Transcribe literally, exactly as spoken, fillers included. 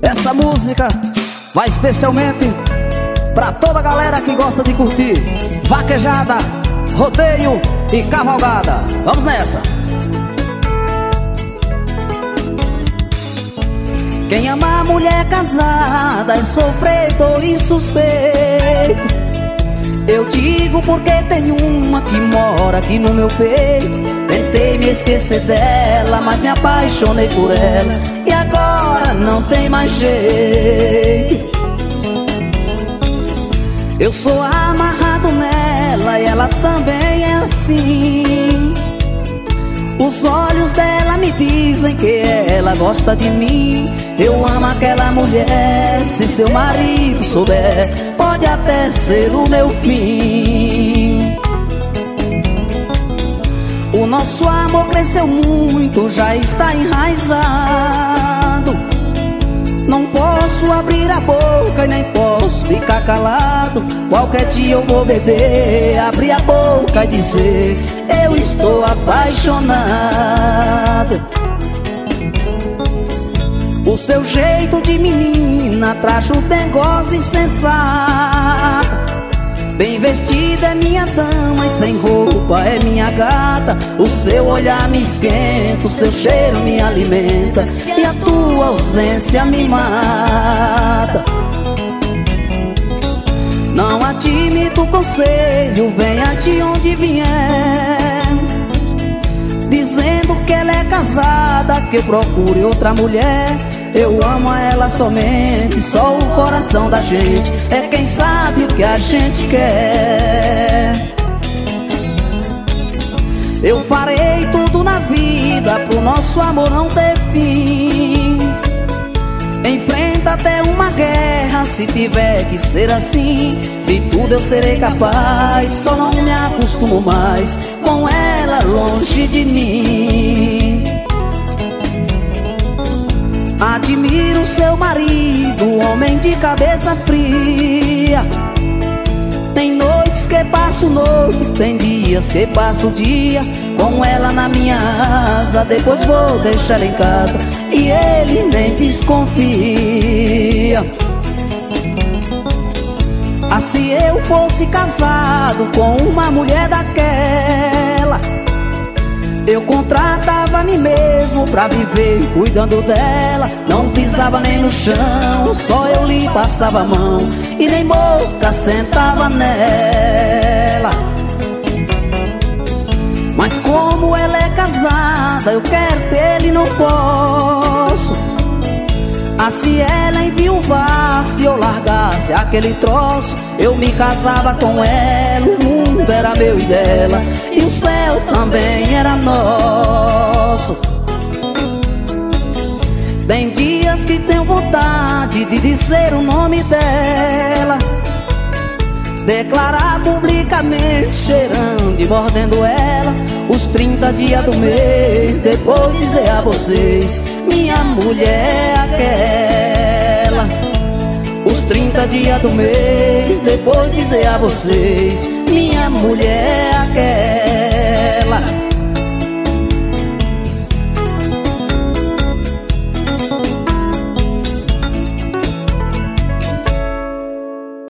Essa música vai especialmente pra toda a galera que gosta de curtir vaquejada, rodeio e cavalgada. Vamos nessa! Quem ama a mulher casada é sofredor e suspeito. Eu digo porque tem uma que mora aqui no meu peito. Tentei me esquecer dela, mas me apaixonei por ela, e agora não tem mais jeito. Eu sou amarrado nela e ela também é assim. Os olhos dela me dizem que ela gosta de mim. Eu amo aquela mulher, se seu marido souber, pode até ser o meu fim. O nosso amor cresceu muito, já está enraizado. Não posso abrir a boca e nem posso ficar calado. Qualquer dia eu vou beber, abrir a boca e dizer: eu estou apaixonado. O seu jeito de menina traz o dengosa e sensata. Bem vestida é minha dama e sem roupa é minha gata. O seu olhar me esquenta, o seu cheiro me alimenta, e a tua ausência me mata. Não admito o conselho, venha de onde vier, dizendo que ela é casada, que eu procure outra mulher. Eu amo a ela somente, só o coração da gente é quem sabe o que a gente quer. Eu farei tudo na vida pro nosso amor não ter fim. Enfrenta até uma guerra se tiver que ser assim. De tudo eu serei capaz, só não me acostumo mais com ela longe de mim. Admiro seu marido, homem de cabeça fria. Tem noites que passo noite, tem dias que passo dia com ela na minha asa. Depois vou deixar ela em casa e ele nem desconfia. Ah, se eu fosse casado com uma mulher daquela, eu contratava a mim mesmo pra viver cuidando dela. Não pisava nem no chão, só eu lhe passava a mão, e nem mosca sentava nela. Mas como ela é casada, eu quero ter e não posso. Ah, se ela enviuvasse, eu largasse aquele troço, eu me casava com ela, o mundo era meu e dela, e o céu também era nosso. Tem dias que tenho vontade de dizer o nome dela, declarar publicamente, cheirando e mordendo ela, os trinta dias do mês, depois dizer a vocês: minha mulher é aquela. Os trinta dias do mês, depois dizer a vocês: minha mulher